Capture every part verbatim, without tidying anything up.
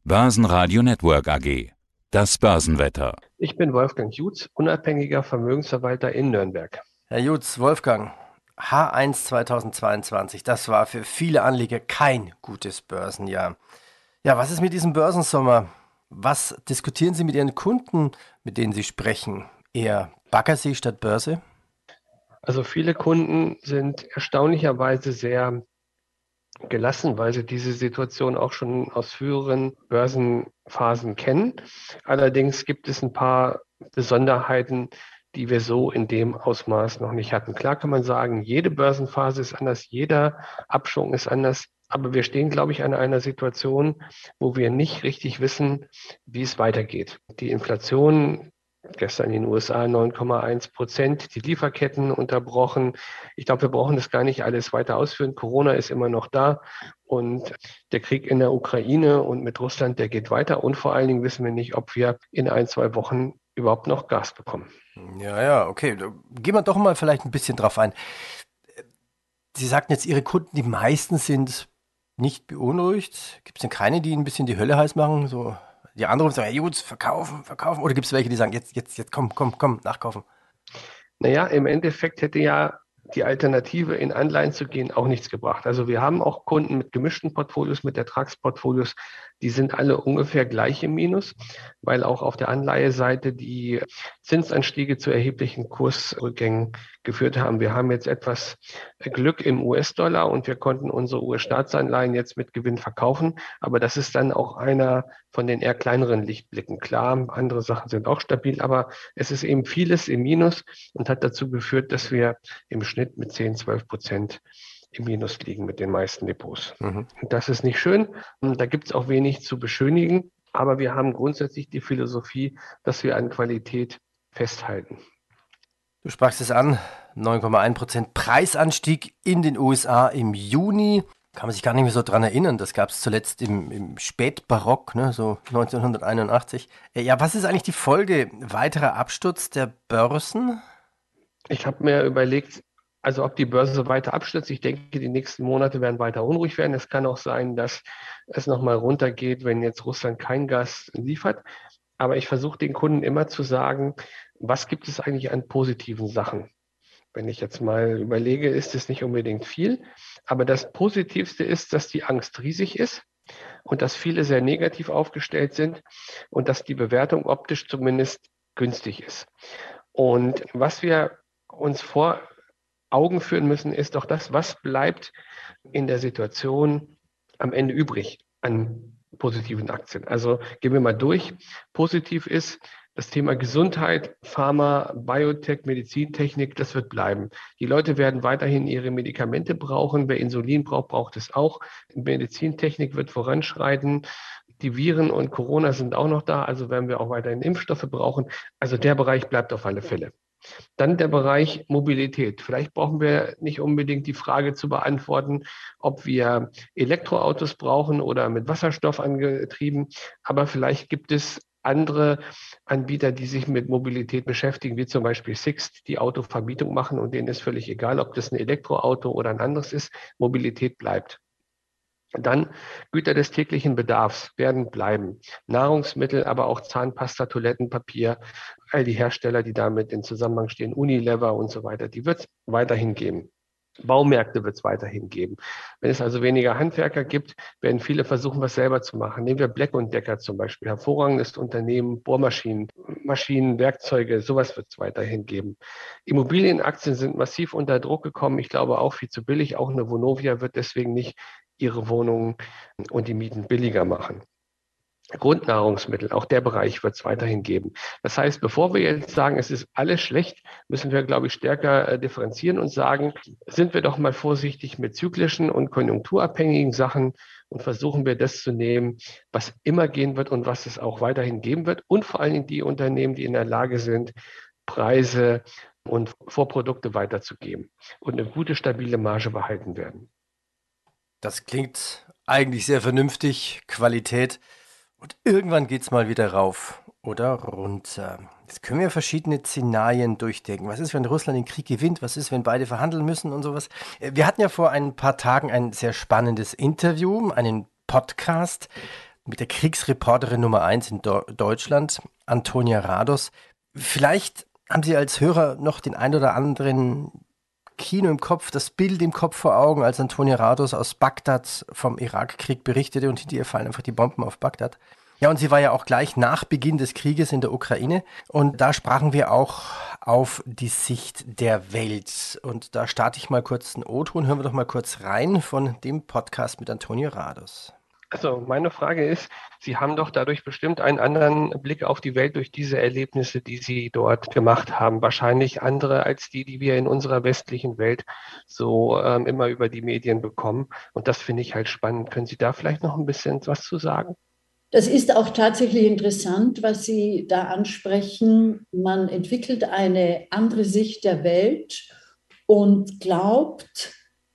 Börsenradio Network A G. Das Börsenwetter. Ich bin Wolfgang Jutz, unabhängiger Vermögensverwalter in Nürnberg. Herr Jutz, Wolfgang, H eins zweitausendzweiundzwanzig, das war für viele Anleger kein gutes Börsenjahr. Ja, was ist mit diesem Börsensommer? Was diskutieren Sie mit Ihren Kunden, mit denen Sie sprechen? Eher Baggersee statt Börse? Also viele Kunden sind erstaunlicherweise sehr gelassen, weil sie diese Situation auch schon aus früheren Börsenphasen kennen. Allerdings gibt es ein paar Besonderheiten, die wir so in dem Ausmaß noch nicht hatten. Klar kann man sagen, jede Börsenphase ist anders, jeder Abschwung ist anders. Aber wir stehen, glaube ich, an einer Situation, wo wir nicht richtig wissen, wie es weitergeht. Die Inflation gestern in den U S A neun Komma eins Prozent, die Lieferketten unterbrochen. Ich glaube, wir brauchen das gar nicht alles weiter ausführen. Corona ist immer noch da und der Krieg in der Ukraine und mit Russland, der geht weiter. Und vor allen Dingen wissen wir nicht, ob wir in ein, zwei Wochen überhaupt noch Gas bekommen. Ja, ja, okay. Gehen wir doch mal vielleicht ein bisschen drauf ein. Sie sagten jetzt, Ihre Kunden, die meisten sind nicht beunruhigt. Gibt es denn keine, die ein bisschen die Hölle heiß machen? So, die anderen sagen, hey, Jutz, verkaufen, verkaufen. Oder gibt es welche, die sagen, jetzt, jetzt, jetzt, komm, komm, komm, nachkaufen? Naja, im Endeffekt hätte ja die Alternative, in Anleihen zu gehen, auch nichts gebracht. Also wir haben auch Kunden mit gemischten Portfolios, mit Ertragsportfolios, die sind alle ungefähr gleich im Minus, weil auch auf der Anleiheseite die Zinsanstiege zu erheblichen Kursrückgängen geführt haben. Wir haben jetzt etwas Glück im U S-Dollar und wir konnten unsere U S-Staatsanleihen jetzt mit Gewinn verkaufen. Aber das ist dann auch einer von den eher kleineren Lichtblicken. Klar, andere Sachen sind auch stabil, aber es ist eben vieles im Minus und hat dazu geführt, dass wir im Schnitt mit zehn, zwölf Prozent im Minus liegen mit den meisten Depots. Mhm. Das ist nicht schön. Da gibt es auch wenig zu beschönigen. Aber wir haben grundsätzlich die Philosophie, dass wir an Qualität festhalten. Du sprachst es an, neun Komma eins Prozent Preisanstieg in den U S A im Juni. Kann man sich gar nicht mehr so dran erinnern. Das gab es zuletzt im, im Spätbarock, ne, so neunzehnhunderteinundachtzig. Ja, was ist eigentlich die Folge? Weiterer Absturz der Börsen? Ich habe mir überlegt, also ob die Börse weiter abstürzt. Ich denke, die nächsten Monate werden weiter unruhig werden. Es kann auch sein, dass es nochmal runtergeht, wenn jetzt Russland kein Gas liefert. Aber ich versuche den Kunden immer zu sagen, was gibt es eigentlich an positiven Sachen? Wenn ich jetzt mal überlege, ist es nicht unbedingt viel. Aber das Positivste ist, dass die Angst riesig ist und dass viele sehr negativ aufgestellt sind und dass die Bewertung optisch zumindest günstig ist. Und was wir uns vor Augen führen müssen, ist doch das, was bleibt in der Situation am Ende übrig an positiven Aktien. Also gehen wir mal durch. Positiv ist das Thema Gesundheit, Pharma, Biotech, Medizintechnik, das wird bleiben. Die Leute werden weiterhin ihre Medikamente brauchen. Wer Insulin braucht, braucht es auch. Medizintechnik wird voranschreiten. Die Viren und Corona sind auch noch da, also werden wir auch weiterhin Impfstoffe brauchen. Also der Bereich bleibt auf alle Fälle. Dann der Bereich Mobilität. Vielleicht brauchen wir nicht unbedingt die Frage zu beantworten, ob wir Elektroautos brauchen oder mit Wasserstoff angetrieben. Aber vielleicht gibt es andere Anbieter, die sich mit Mobilität beschäftigen, wie zum Beispiel Sixt, die Autovermietung machen und denen ist völlig egal, ob das ein Elektroauto oder ein anderes ist. Mobilität bleibt. Dann Güter des täglichen Bedarfs werden bleiben. Nahrungsmittel, aber auch Zahnpasta, Toilettenpapier, all die Hersteller, die damit in Zusammenhang stehen, Unilever und so weiter, die wird es weiterhin geben. Baumärkte wird es weiterhin geben. Wenn es also weniger Handwerker gibt, werden viele versuchen, was selber zu machen. Nehmen wir Black und Decker zum Beispiel. Hervorragendes Unternehmen, Bohrmaschinen, Maschinen, Werkzeuge, sowas wird es weiterhin geben. Immobilienaktien sind massiv unter Druck gekommen. Ich glaube auch viel zu billig. Auch eine Vonovia wird deswegen nicht ihre Wohnungen und die Mieten billiger machen. Grundnahrungsmittel, auch der Bereich wird es weiterhin geben. Das heißt, bevor wir jetzt sagen, es ist alles schlecht, müssen wir, glaube ich, stärker äh, differenzieren und sagen, sind wir doch mal vorsichtig mit zyklischen und konjunkturabhängigen Sachen und versuchen wir das zu nehmen, was immer gehen wird und was es auch weiterhin geben wird und vor allen Dingen die Unternehmen, die in der Lage sind, Preise und Vorprodukte weiterzugeben und eine gute, stabile Marge behalten werden. Das klingt eigentlich sehr vernünftig, Qualität. Und irgendwann geht es mal wieder rauf oder runter. Jetzt können wir verschiedene Szenarien durchdenken. Was ist, wenn Russland den Krieg gewinnt? Was ist, wenn beide verhandeln müssen und sowas? Wir hatten ja vor ein paar Tagen ein sehr spannendes Interview, einen Podcast. mit der Kriegsreporterin Nummer eins in Do- Deutschland, Antonia Rados. Vielleicht haben Sie als Hörer noch den ein oder anderen Kino im Kopf, das Bild im Kopf vor Augen, als Antonia Rados aus Bagdad vom Irakkrieg berichtete und hinter ihr fallen einfach die Bomben auf Bagdad. Ja, und sie war ja auch gleich nach Beginn des Krieges in der Ukraine und da sprachen wir auch auf die Sicht der Welt. Und da starte ich mal kurz einen O-Ton, hören wir doch mal kurz rein von dem Podcast mit Antonia Rados. Also meine Frage ist, Sie haben doch dadurch bestimmt einen anderen Blick auf die Welt durch diese Erlebnisse, die Sie dort gemacht haben. Wahrscheinlich andere als die, die wir in unserer westlichen Welt so ähm, immer über die Medien bekommen. Und das finde ich halt spannend. Können Sie da vielleicht noch ein bisschen was zu sagen? Das ist auch tatsächlich interessant, was Sie da ansprechen. Man entwickelt eine andere Sicht der Welt und glaubt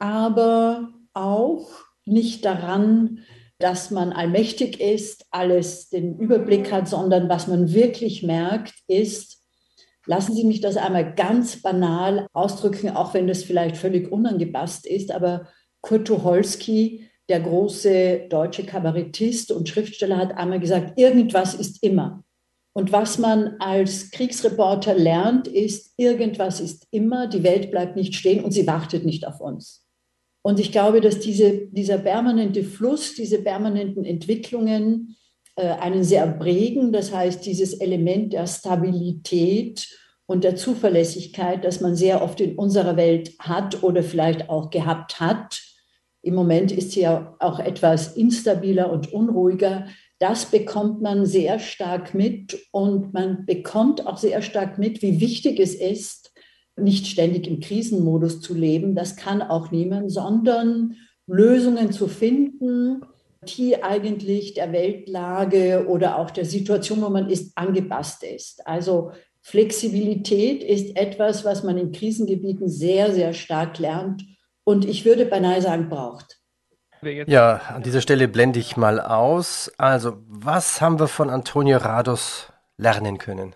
aber auch nicht daran, dass man allmächtig ist, alles den Überblick hat, sondern was man wirklich merkt, ist, lassen Sie mich das einmal ganz banal ausdrücken, auch wenn das vielleicht völlig unangepasst ist, aber Kurt Tucholsky, der große deutsche Kabarettist und Schriftsteller, hat einmal gesagt, irgendwas ist immer. Und was man als Kriegsreporter lernt, ist, irgendwas ist immer, die Welt bleibt nicht stehen und sie wartet nicht auf uns. Und ich glaube, dass diese, dieser permanente Fluss, diese permanenten Entwicklungen äh, einen sehr prägen. Das heißt, dieses Element der Stabilität und der Zuverlässigkeit, das man sehr oft in unserer Welt hat oder vielleicht auch gehabt hat. Im Moment ist sie ja auch etwas instabiler und unruhiger. Das bekommt man sehr stark mit und man bekommt auch sehr stark mit, wie wichtig es ist, nicht ständig im Krisenmodus zu leben, das kann auch niemand, sondern Lösungen zu finden, die eigentlich der Weltlage oder auch der Situation, wo man ist, angepasst ist. Also Flexibilität ist etwas, was man in Krisengebieten sehr, sehr stark lernt und ich würde beinahe sagen, braucht. Ja, an dieser Stelle blende ich mal aus. Also, was haben wir von Antonia Rados lernen können?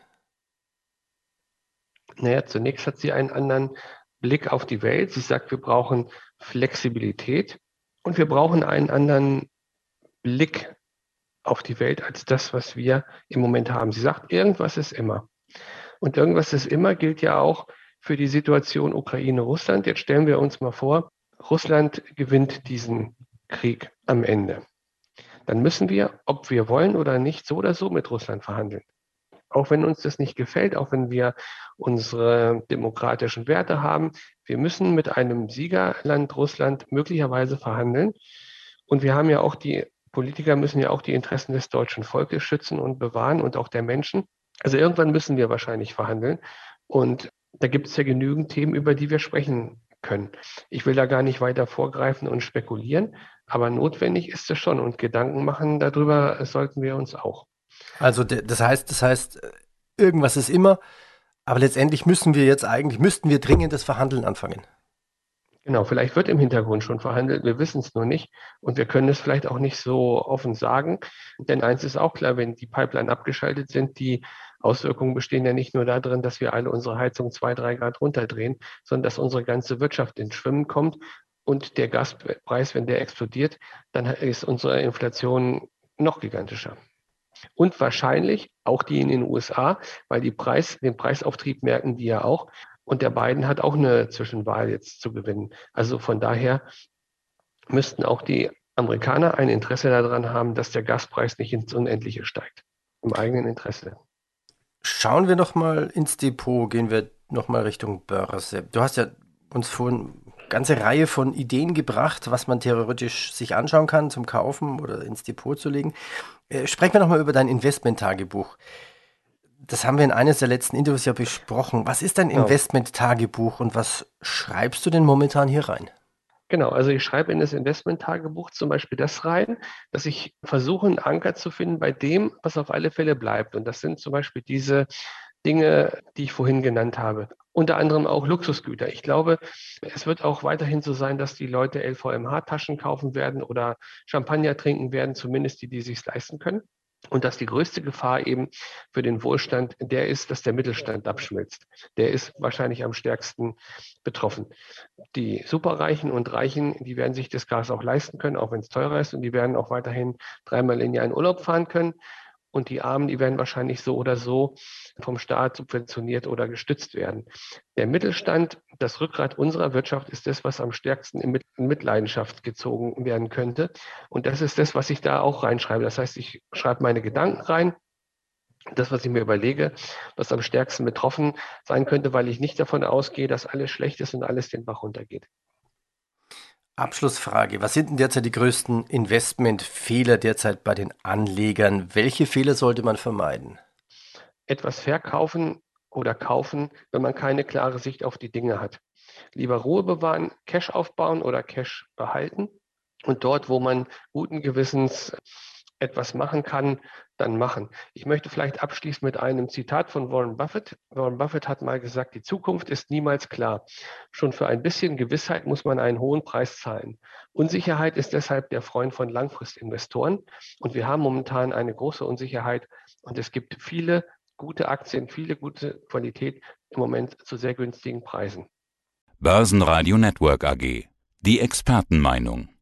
Naja, zunächst hat sie einen anderen Blick auf die Welt. Sie sagt, wir brauchen Flexibilität und wir brauchen einen anderen Blick auf die Welt als das, was wir im Moment haben. Sie sagt, irgendwas ist immer. Und irgendwas ist immer gilt ja auch für die Situation Ukraine-Russland. Jetzt stellen wir uns mal vor, Russland gewinnt diesen Krieg am Ende. Dann müssen wir, ob wir wollen oder nicht, so oder so mit Russland verhandeln. Auch wenn uns das nicht gefällt, auch wenn wir unsere demokratischen Werte haben, wir müssen mit einem Siegerland Russland möglicherweise verhandeln. Und wir haben ja auch die Politiker müssen ja auch die Interessen des deutschen Volkes schützen und bewahren und auch der Menschen. Also irgendwann müssen wir wahrscheinlich verhandeln. Und da gibt es ja genügend Themen, über die wir sprechen können. Ich will da gar nicht weiter vorgreifen und spekulieren, aber notwendig ist es schon. Und Gedanken machen darüber sollten wir uns auch. Also das heißt, das heißt, irgendwas ist immer, aber letztendlich müssen wir jetzt eigentlich, müssten wir dringend das Verhandeln anfangen. Genau, vielleicht wird im Hintergrund schon verhandelt, wir wissen es nur nicht und wir können es vielleicht auch nicht so offen sagen, denn eins ist auch klar, wenn die Pipeline abgeschaltet sind, die Auswirkungen bestehen ja nicht nur darin, dass wir alle unsere Heizung zwei, drei Grad runterdrehen, sondern dass unsere ganze Wirtschaft ins Schwimmen kommt und der Gaspreis, wenn der explodiert, dann ist unsere Inflation noch gigantischer. Und wahrscheinlich auch die in den U S A, weil die Preis, den Preisauftrieb merken die ja auch. Und der Biden hat auch eine Zwischenwahl jetzt zu gewinnen. Also von daher müssten auch die Amerikaner ein Interesse daran haben, dass der Gaspreis nicht ins Unendliche steigt. Im eigenen Interesse. Schauen wir noch mal ins Depot, gehen wir noch mal Richtung Börse. Du hast ja uns vorhin eine ganze Reihe von Ideen gebracht, was man theoretisch sich anschauen kann zum Kaufen oder ins Depot zu legen. Äh, sprechen wir noch mal über dein Investment-Tagebuch. Das haben wir in eines der letzten Interviews ja besprochen. Was ist dein Genau. Investment-Tagebuch und was schreibst du denn momentan hier rein? Genau, also ich schreibe in das Investment-Tagebuch zum Beispiel das rein, dass ich versuche, einen Anker zu finden bei dem, was auf alle Fälle bleibt. Und das sind zum Beispiel diese Dinge, die ich vorhin genannt habe. Unter anderem auch Luxusgüter. Ich glaube, es wird auch weiterhin so sein, dass die Leute L V M H-Taschen kaufen werden oder Champagner trinken werden, zumindest die, die sich leisten können. Und dass die größte Gefahr eben für den Wohlstand der ist, dass der Mittelstand abschmilzt. Der ist wahrscheinlich am stärksten betroffen. Die Superreichen und Reichen, die werden sich das Gas auch leisten können, auch wenn es teurer ist. Und die werden auch weiterhin dreimal im Jahr in Urlaub fahren können. Und die Armen, die werden wahrscheinlich so oder so vom Staat subventioniert oder gestützt werden. Der Mittelstand, das Rückgrat unserer Wirtschaft, ist das, was am stärksten in Mitleidenschaft gezogen werden könnte. Und das ist das, was ich da auch reinschreibe. Das heißt, ich schreibe meine Gedanken rein, das, was ich mir überlege, was am stärksten betroffen sein könnte, weil ich nicht davon ausgehe, dass alles schlecht ist und alles den Bach runtergeht. Abschlussfrage. Was sind denn derzeit die größten Investmentfehler derzeit bei den Anlegern? Welche Fehler sollte man vermeiden? Etwas verkaufen oder kaufen, wenn man keine klare Sicht auf die Dinge hat. Lieber Ruhe bewahren, Cash aufbauen oder Cash behalten. Und dort, wo man guten Gewissens etwas machen kann, dann machen. Ich möchte vielleicht abschließen mit einem Zitat von Warren Buffett. Warren Buffett hat mal gesagt, die Zukunft ist niemals klar. Schon für ein bisschen Gewissheit muss man einen hohen Preis zahlen. Unsicherheit ist deshalb der Freund von Langfristinvestoren. Und wir haben momentan eine große Unsicherheit. Und es gibt viele gute Aktien, viele gute Qualität im Moment zu sehr günstigen Preisen. Börsenradio Network A G. Die Expertenmeinung.